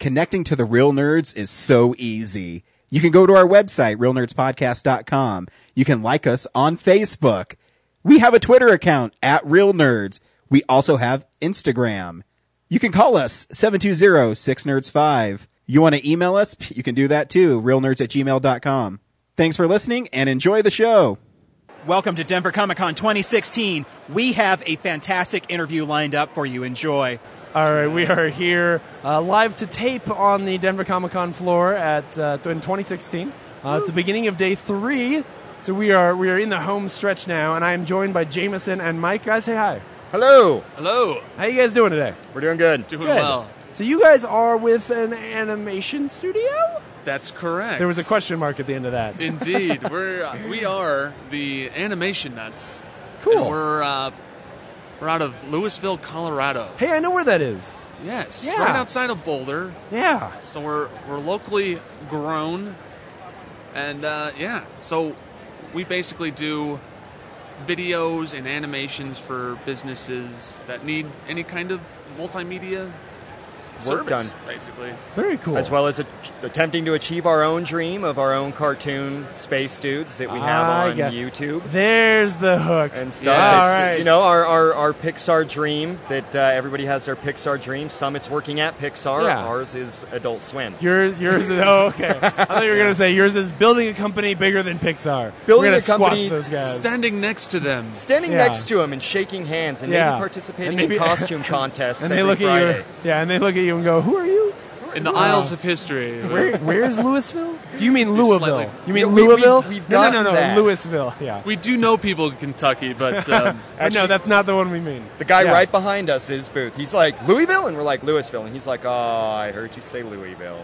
connecting to the real nerds is so easy. You can go to our website, realnerdspodcast.com. You can like us on Facebook. We have a Twitter account at Real Nerds. We also have Instagram. You can call us 720-6nerds5. You want to email us? You can do that too, realnerds@gmail.com. Thanks for listening and enjoy the show. Welcome to Denver Comic Con 2016. We have a fantastic interview lined up for you. Enjoy. All right, we are here live to tape on the Denver Comic Con floor in 2016. It's the beginning of day 3, so we are in the home stretch now, and I am joined by Jameson and Mike. Guys, say hi. Hello. Hello. How you guys doing today? We're doing good. Doing well. So you guys are with an animation studio? That's correct. There was a question mark at the end of that. Indeed. We are the Animation Nuts. Cool. And we're out of Louisville, Colorado. Hey, I know where that is. Yes. Yeah. Right outside of Boulder. Yeah. So we're locally grown. And so we basically do videos and animations for businesses that need any kind of multimedia Work service, done. basically. Very cool. As well as attempting to achieve our own dream of our own cartoon space dudes that we have on YouTube There's the hook. and stuff. Yeah. All It's, right. You know, our Pixar dream that everybody has their Pixar dream. Some it's working at Pixar. Yeah. Ours is Adult Swim. Yours is, oh, okay. I thought you were going to say yours is building a company bigger than Pixar. Building we're gonna a company- squash those guys. Standing next to them. Standing Yeah. next to them and shaking hands and Yeah. maybe participating And maybe- in costume contests and every they look Friday. at you. Yeah, and they look at you and go, "Who are you? In the Isles of History. Where's Louisville? Do you mean Louisville? slightly- You mean Yeah, we- Louisville? we've no, gotten that. Louisville. Yeah. We do know people in Kentucky, but No, Actually, that's not the one we mean. the guy Yeah. right behind us is Booth. He's like, Louisville? And we're like, Louisville. And he's like, oh, I heard you say Louisville.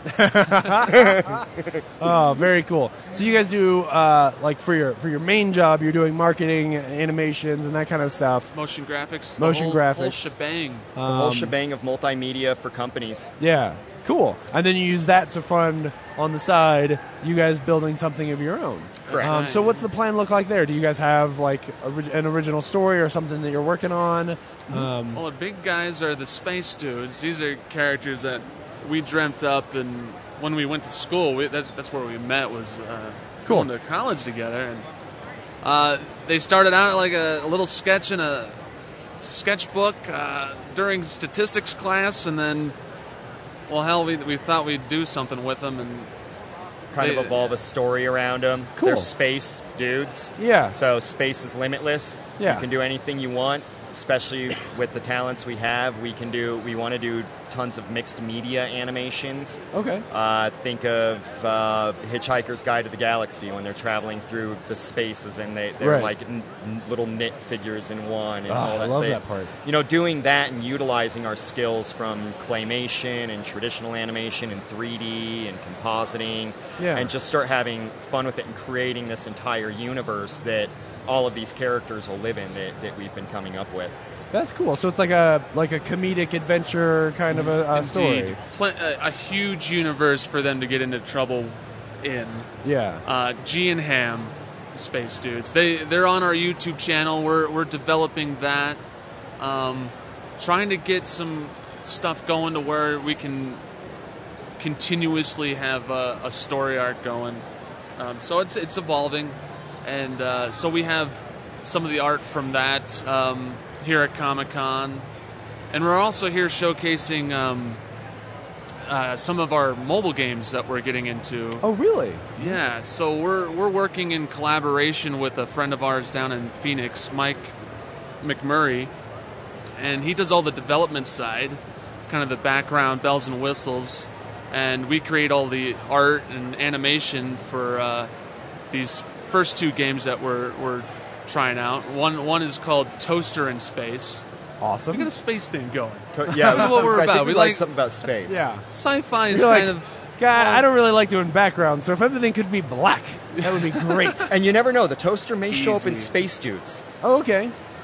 Oh, very cool. So you guys do like for your main job, you're doing marketing, animations, and that kind of stuff. motion graphics, Motion the whole graphics. shebang. The whole shebang of multimedia for companies. Yeah, cool. And then you use that to fund on the side you guys building something of your own. Correct. Right. So what's the plan look like there? Do you guys have like an original story or something that you're working on? Well, the big guys are the space dudes. These are characters that we dreamt up, and when we went to school, that's where we met, was Cool. going to college together. And they started out like a little sketch in a sketchbook during statistics class, and then, well, hell, we thought we'd do something with them, and Kind of They- evolve a story around them. Cool. They're space dudes. Yeah. So space is limitless. Yeah. You can do anything you want, especially with the talents we have. We want to do tons of mixed media animations. Okay. Think of Hitchhiker's Guide to the Galaxy when they're traveling through the spaces and they're Right. like little knit figures in one. And Ah, all I that. love that part. You know, doing that and utilizing our skills from claymation and traditional animation and 3D and compositing, Yeah. and just start having fun with it and creating this entire universe that all of these characters will live in that we've been coming up with. That's cool. So it's like a comedic adventure kind of a story. indeed, a huge universe for them to get into trouble in. Yeah. G and Ham, space dudes. They're on our YouTube channel. We're developing that, trying to get some stuff going to where we can continuously have a story arc going. So it's evolving, and so we have some of the art from that here at Comic-Con, and we're also here showcasing some of our mobile games that we're getting into. Oh, really? Yeah, so we're working in collaboration with a friend of ours down in Phoenix, Mike McMurray, and he does all the development side, kind of the background bells and whistles, and we create all the art and animation for these first two games that we're trying out. One is called Toaster in Space. Awesome. We got a space thing going. Yeah, That's what we're I about. think we We like like- something about space. Yeah. Sci-fi is You're like, kind of... God, I don't really like doing background, so if everything could be black, that would be great. And you never know, the toaster may show up in Easy. Space Dudes. Oh, okay.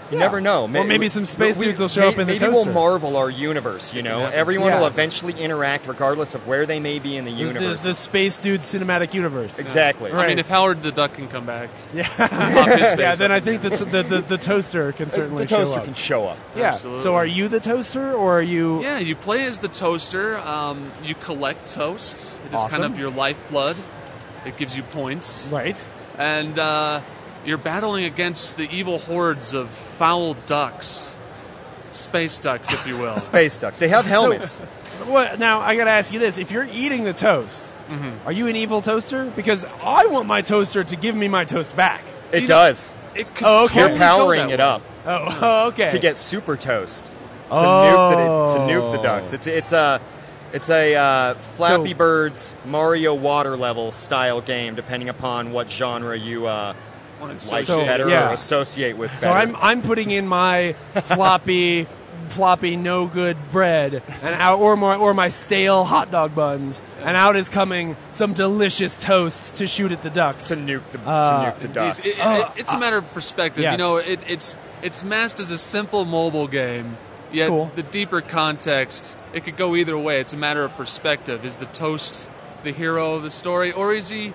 You never know. Or maybe some space dudes will show up in the Maybe toaster. we'll marvel our universe, you know? Everyone Yeah. will eventually interact regardless of where they may be in the universe. The space dude cinematic universe. Exactly. Right. I mean, if Howard the Duck can come back, Yeah. pop his face Yeah, then up I in think there. the toaster can certainly The toaster show up. can show up. Yeah. Absolutely. So are you the toaster or are you? Yeah, you play as the toaster. You collect toast. It is kind Awesome. of your lifeblood. It gives you points. Right. And you're battling against the evil hordes of foul ducks. Space ducks, if you will. Space ducks. They have helmets. What, now I got to ask you this: if you're eating the toast, are you an evil toaster? Because I want my toaster to give me my toast back. It does. It could Oh, okay. You're totally go powering that it way. up Oh, okay. to get super toast. To Oh. nuke the ducks. It's a Flappy So- Bird's Mario Water level style game, depending upon what genre you like So, better yeah. or associate with better. So I'm putting in my floppy no good bread and out or my stale hot dog buns, and out is coming some delicious toast to shoot at the ducks. to nuke the ducks. It's a matter of perspective. yes. You know, it's masked as a simple mobile game, yet Cool. the deeper context, it could go either way. It's a matter of perspective. Is the toast the hero of the story, or is he,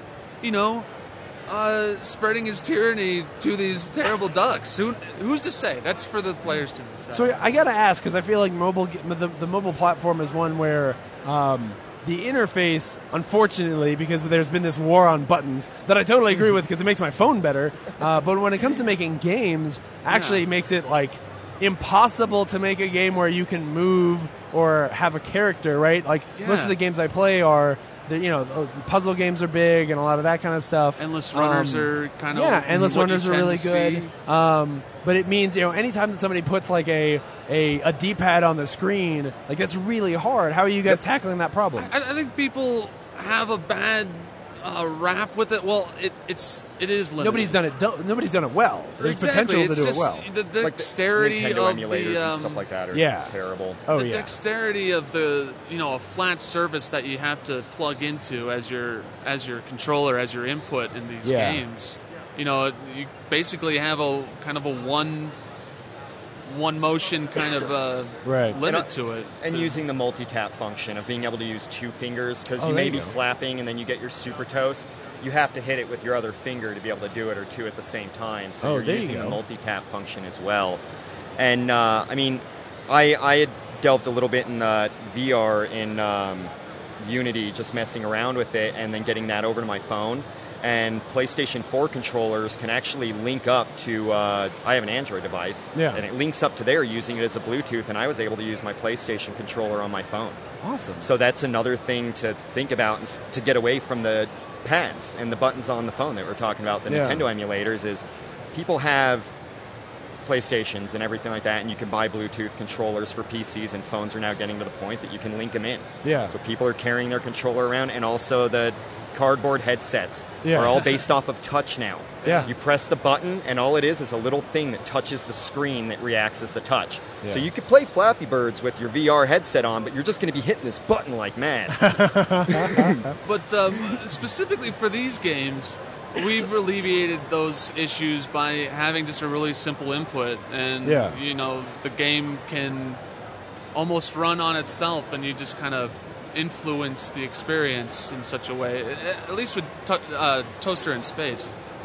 spreading his tyranny to these terrible ducks? Who's to say? That's for the players to decide. So I got to ask, because I feel like the mobile platform is one where the interface, unfortunately, because there's been this war on buttons that I totally agree with because it makes my phone better. But when it comes to making games, actually makes it like impossible to make a game where you can move or have a character, right? Like most Yeah. of the games I play are. The puzzle games are big and a lot of that kind of stuff. Endless runners are kind of endless what you runners are tend really to good. see. But it means anytime that somebody puts like a D-pad on the screen, like that's really hard. How are you guys tackling that problem? I think people have a bad rap with it. Well, it is limited. Nobody's done it well. There's Exactly. potential to do It's it well. just The Like the dexterity Nintendo of emulators the and stuff like that are yeah. terrible. Oh the yeah. dexterity of the a flat surface that you have to plug into as your controller, as your input in these Yeah. games. You basically have a kind of a one motion kind of Right. limit to it. And So- using the multi-tap function of being able to use two fingers, because Oh, you there may you be go. flapping and then you get your super toast. You have to hit it with your other finger to be able to do it, or two at the same time. So Oh, you're there you using the go. multi-tap function as well. And I had delved a little bit in VR in Unity, just messing around with it, and then getting that over to my phone. And PlayStation 4 controllers can actually link up to, I have an Android device, Yeah. and it links up to there using it as a Bluetooth, and I was able to use my PlayStation controller on my phone. Awesome. So that's another thing to think about and to get away from the pads and the buttons on the phone that we're talking about, the Yeah. Nintendo emulators, is people have PlayStations and everything like that, and you can buy Bluetooth controllers for PCs, and phones are now getting to the point that you can link them in. Yeah. So people are carrying their controller around, and also the cardboard headsets Yeah. are all based off of touch now. Yeah. You press the button, and all it is a little thing that touches the screen that reacts as the touch. Yeah. So you could play Flappy Birds with your VR headset on, but you're just going to be hitting this button like mad. But specifically for these games, we've alleviated those issues by having just a really simple input, and Yeah. the game can almost run on itself, and you just kind of influence the experience in such a way. At least with Toaster in Space.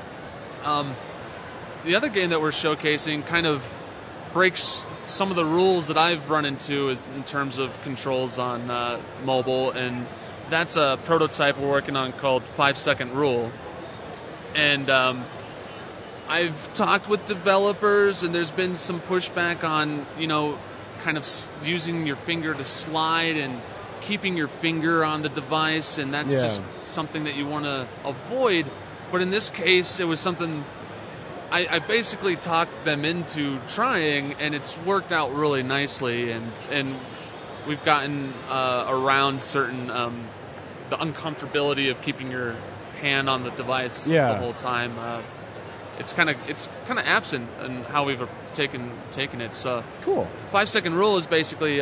The other game that we're showcasing kind of breaks some of the rules that I've run into in terms of controls on mobile, and that's a prototype we're working on called 5-Second Rule. And I've talked with developers, and there's been some pushback on, kind of using your finger to slide and keeping your finger on the device, and that's Yeah. just something that you want to avoid. But in this case, it was something I basically talked them into trying, and it's worked out really nicely, and we've gotten around certain the uncomfortability of keeping your hand on the device Yeah. the whole time. It's kind of absent in how we've taken it. So Cool. 5-second rule is basically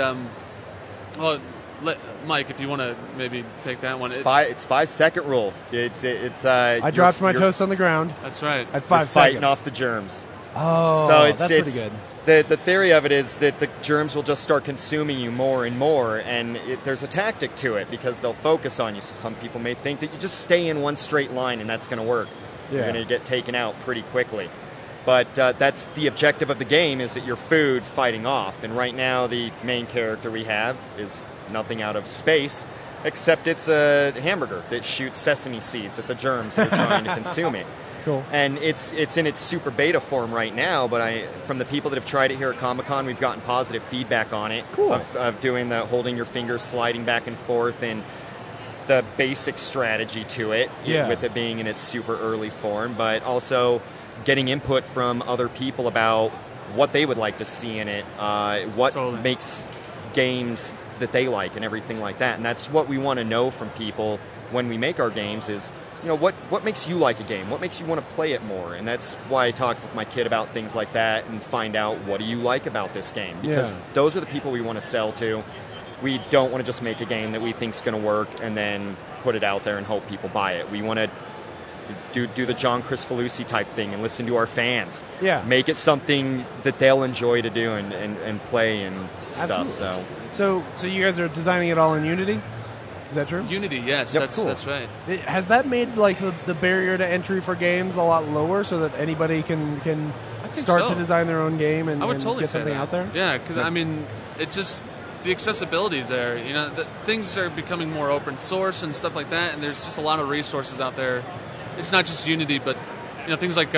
Mike, if you want to maybe take that one. It's 5-second rule. It's I dropped my you're toast on the ground That's right. at 5 fighting seconds. off the germs. Oh, so that's pretty good. The theory of it is that the germs will just start consuming you more and more, and there's a tactic to it because they'll focus on you. So some people may think that you just stay in one straight line and that's going to work. Yeah. You're going to get taken out pretty quickly. But that's the objective of the game, is that your food fighting off. And right now the main character we have is nothing out of space, except it's a hamburger that shoots sesame seeds at the germs that are trying to consume it. Cool. And it's in its super beta form right now, but from the people that have tried it here at Comic-Con, we've gotten positive feedback on it. Cool. Of doing the holding your finger, sliding back and forth, and the basic strategy to it, Yeah. with it being in its super early form, but also getting input from other people about what they would like to see in it, what Totally. makes games that they like and everything like that. And that's what we want to know from people when we make our games is, what makes you like a game? What makes you want to play it more? And that's why I talk with my kid about things like that and find out, what do you like about this game? Because those are the people we want to sell to. We don't want to just make a game that we think is going to work and then put it out there and hope people buy it. We want to do the John Cristofalusi type thing and listen to our fans. Yeah. Make it something that they'll enjoy to do and play and stuff. So you guys are designing it all in Unity? Is that true? Unity, yes, Yep. Cool. that's right. Has that made like the barrier to entry for games a lot lower, so that anybody can think start so. to design their own game and, I would and totally get say something that. out there? Yeah, because I mean, it's just the accessibility is there. Things are becoming more open source and stuff like that, and there's just a lot of resources out there. It's not just Unity, but things like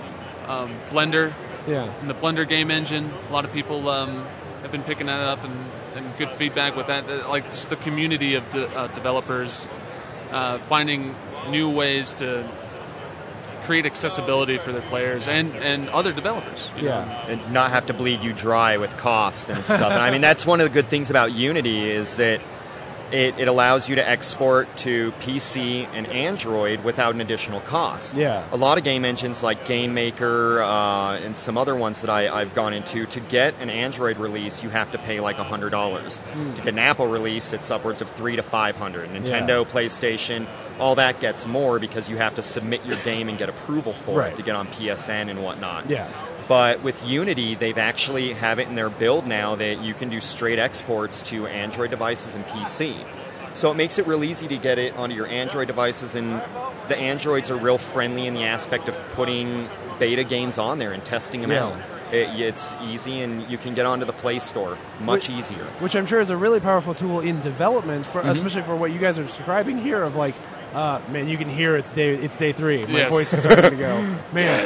Blender. Yeah. And the Blender game engine. A lot of people have been picking that up and good feedback with that. Like just the community of developers finding new ways to create accessibility for their players and other developers. you know. And not have to bleed you dry with cost and stuff. And I mean, that's one of the good things about Unity is that it allows you to export to PC and Android without an additional cost. Yeah. A lot of game engines like Game Maker and some other ones that I've gone into, to get an Android release, you have to pay like $100. To get an Apple release, it's upwards of $300 to $500. Nintendo, PlayStation, all that gets more because you have to submit your game and get approval for Right. it to get on PSN and whatnot. Yeah. But with Unity, they've actually have it in their build now that you can do straight exports to Android devices and PC. So it makes it real easy to get it onto your Android devices, and the Androids are real friendly in the aspect of putting beta games on there and testing them Yeah. out. It's easy, and you can get onto the Play Store much easier. Which I'm sure is a really powerful tool in development, for especially for what you guys are describing here of like, man, you can hear it's day 3. My Yes. voice is starting to go. Man,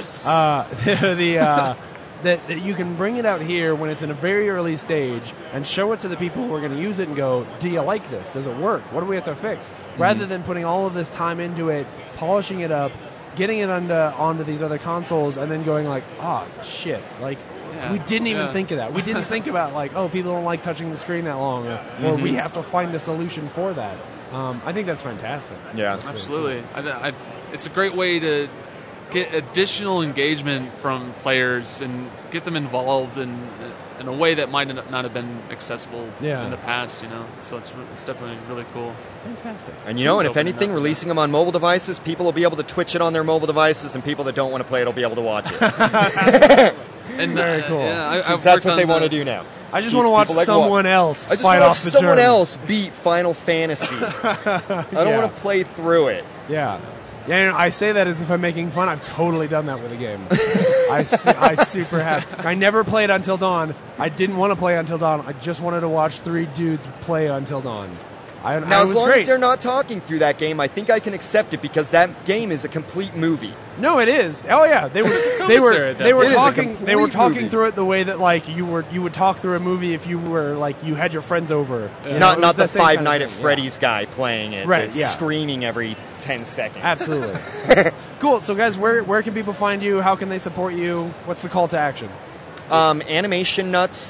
that you can bring it out here when it's in a very early stage and show it to the people who are going to use it and go, do you like this? Does it work? What do we have to fix? Rather than putting all of this time into it, polishing it up, getting it onto these other consoles, and then going like, shit, like, Yeah. we didn't even Yeah. think of that. We didn't think about like, people don't like touching the screen that long, or we have to find a solution for that. I think that's fantastic. Yeah. Absolutely. It's a great way to get additional engagement from players and get them involved in a way that might not have been accessible in the past, So it's definitely really cool. Fantastic. And and It's if opening anything, up. releasing them on mobile devices, people will be able to Twitch it on their mobile devices, and people that don't want to play it will be able to watch it. And Very cool. Yeah, Since I've that's worked what on they want to the- do now. I just want to watch People like someone else I just fight want to watch off the someone germs. else beat Final Fantasy. I don't Yeah. want to play through it. Yeah. Yeah, I say that as if I'm making fun. I've totally done that with a game. I super have. I never played Until Dawn. I didn't want to play Until Dawn. I just wanted to watch 3 dudes play Until Dawn. Now, it as was long great. as they're not talking through that game, I think I can accept it because that game is a complete movie. No, it is. Oh yeah, they were Commentary at that they were point. It is a talking they were complete talking movie. through it the way that like you would talk through a movie if you were like you had your friends over. You know, Not it was the same Five kind of Nights at thing, yeah. Freddy's guy playing it, Right, that's yeah. screaming every 10 seconds. Absolutely. Cool. So guys, where can people find you? How can they support you? What's the call to action? Animation Nuts,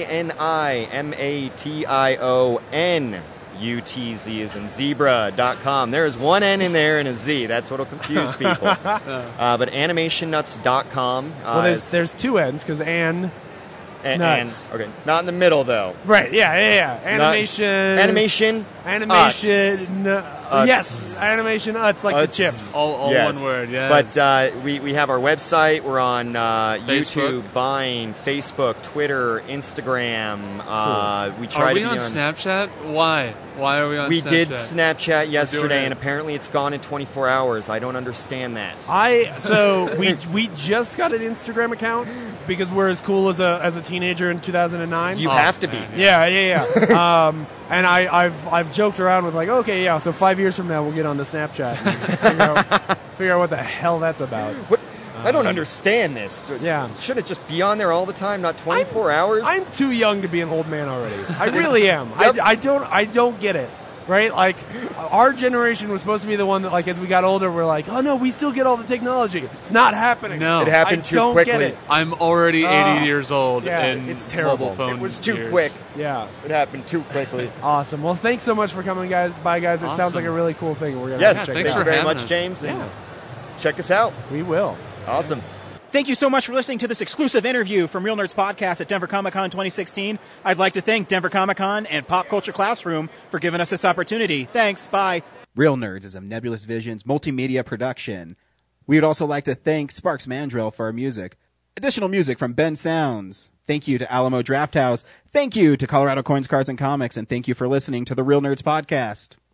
ANIMATIONUTZ is in zebra.com. There's one N in there and a Z. That's what'll confuse people. But animationnuts.com. Well, there's 2 N's because Anne Nuts. Okay, not in the middle though. Right, yeah. Animation. Animation. Yes, animation Utz, like the Utz. chips. All Yes. one word, yes. But we have our website. We're on Facebook. YouTube, Vine, Facebook, Twitter, Instagram. We try Are to we be on Snapchat? Why? Why are we on We Snapchat? did Snapchat yesterday, it. and apparently it's gone in 24 hours. I don't understand that. We just got an Instagram account because we're as cool as a teenager in 2009. You have to be. man. Yeah. And I've joked around with like, okay, yeah, so 5 years from now we'll get on to Snapchat and figure out what the hell that's about. What? I don't understand this. Yeah. Should it just be on there all the time, not 24 hours? I'm too young to be an old man already. I really am. Yep. I don't get it. Right? Like, our generation was supposed to be the one that, like, as we got older, we're like, oh, no, we still get all the technology. It's not happening. No. It happened too don't quickly. Get it. I'm already 80 years old. yeah, and it's terrible. Mobile phone It was too years. quick. Yeah. It happened too quickly. Awesome. Well, thanks so much for coming by, guys. It sounds Awesome. like a really cool thing. We're gonna Yes, check thanks it thank out. you very having much, us. James. And Yeah. check us out. We will. Awesome. Thank you so much for listening to this exclusive interview from Real Nerds Podcast at Denver Comic Con 2016. I'd like to thank Denver Comic Con and Pop Culture Classroom for giving us this opportunity. Thanks. Bye. Real Nerds is a Nebulous Visions multimedia production. We would also like to thank Sparks Mandrill for our music. Additional music from Ben Sounds. Thank you to Alamo Drafthouse. Thank you to Colorado Coins, Cards, and Comics. And thank you for listening to the Real Nerds Podcast.